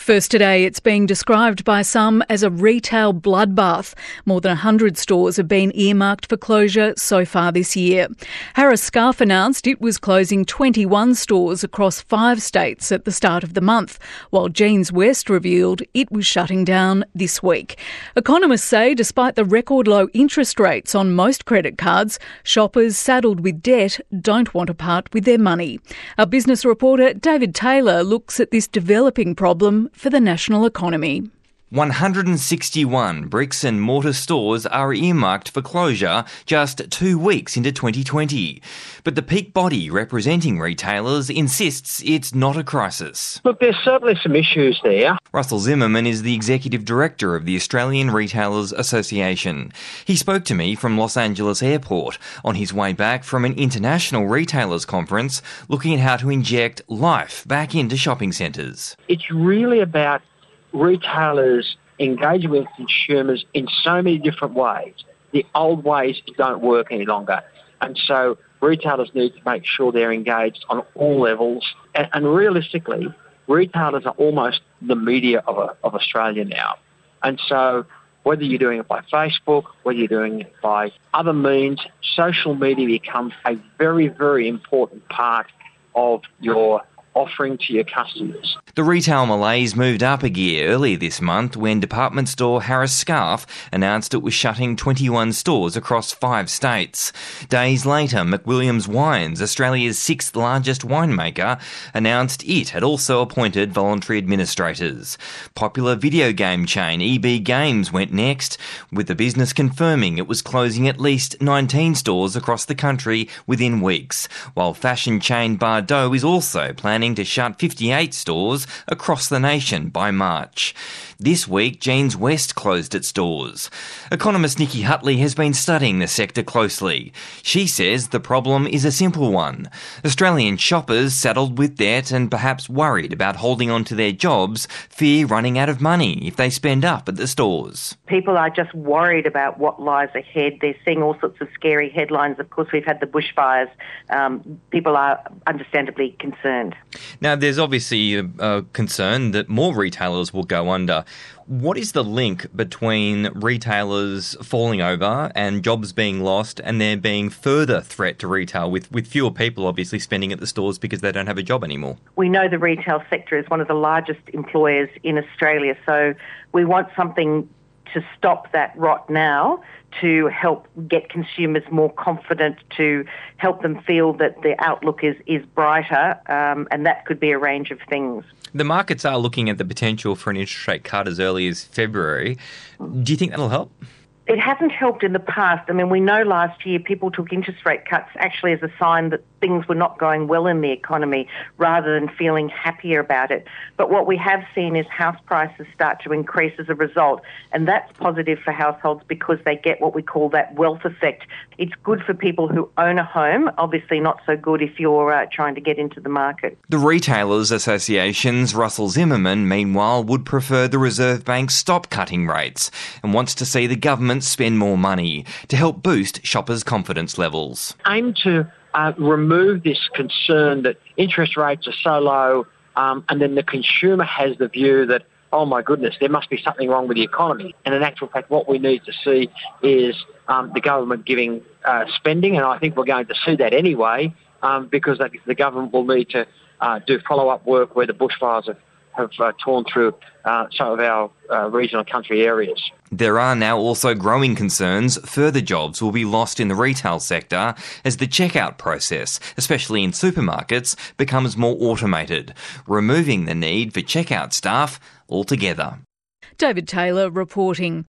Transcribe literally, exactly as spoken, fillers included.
First today, it's being described by some as a retail bloodbath. More than one hundred stores have been earmarked for closure so far this year. Harris Scarfe announced it was closing twenty-one stores across five states at the start of the month, while Jeans West revealed it was shutting down this week. Economists say despite the record low interest rates on most credit cards, shoppers saddled with debt don't want to part with their money. Our business reporter David Taylor looks at this developing problem for the national economy. one hundred sixty-one bricks and mortar stores are earmarked for closure just two weeks into twenty twenty. But the peak body representing retailers insists it's not a crisis. Look, there's certainly some issues there. Russell Zimmerman is the Executive Director of the Australian Retailers Association. He spoke to me from Los Angeles Airport on his way back from an international retailers conference looking at how to inject life back into shopping centres. It's really about retailers engaging with consumers in so many different ways. The old ways don't work any longer. And so retailers need to make sure they're engaged on all levels. And, and realistically, retailers are almost the media of, a, of Australia now. And so whether you're doing it by Facebook, whether you're doing it by other means, social media becomes a very, very important part of your offering to your customers. The retail malaise moved up a gear earlier this month when department store Harris Scarfe announced it was shutting twenty-one stores across five states. Days later, McWilliams Wines, Australia's sixth largest winemaker, announced it had also appointed voluntary administrators. Popular video game chain E B Games went next, with the business confirming it was closing at least nineteen stores across the country within weeks, while fashion chain Bardot is also planning to shut fifty-eight stores across the nation by March. This week, Jeans West closed its doors. Economist Nikki Hutley has been studying the sector closely. She says the problem is a simple one. Australian shoppers saddled with debt and perhaps worried about holding on to their jobs fear running out of money if they spend up at the stores. People are just worried about what lies ahead. They're seeing all sorts of scary headlines. Of course, we've had the bushfires. Um, people are understandably concerned. Now, there's obviously a, a concern that more retailers will go under. What is the link between retailers falling over and jobs being lost and there being further threat to retail with, with fewer people obviously spending at the stores because they don't have a job anymore? We know the retail sector is one of the largest employers in Australia, so we want something to stop that rot now, to help get consumers more confident, to help them feel that the outlook is, is brighter, um, and that could be a range of things. The markets are looking at the potential for an interest rate cut as early as February. Do you think that'll help? It hasn't helped in the past. I mean, we know last year people took interest rate cuts actually as a sign that things were not going well in the economy rather than feeling happier about it. But what we have seen is house prices start to increase as a result, and that's positive for households because they get what we call that wealth effect. It's good for people who own a home, obviously not so good if you're uh, trying to get into the market. The Retailers Association's Russell Zimmerman, meanwhile, would prefer the Reserve Bank stop cutting rates and wants to see the government spend more money to help boost shoppers' confidence levels. Aim to uh, remove this concern that interest rates are so low um, and then the consumer has the view that, oh my goodness, there must be something wrong with the economy. And in actual fact, what we need to see is um, the government giving uh, spending, and I think we're going to see that anyway um, because the government will need to uh, do follow-up work where the bushfires have have uh, torn through uh, some of our uh, regional country areas. There are now also growing concerns further jobs will be lost in the retail sector as the checkout process, especially in supermarkets, becomes more automated, removing the need for checkout staff altogether. David Taylor reporting.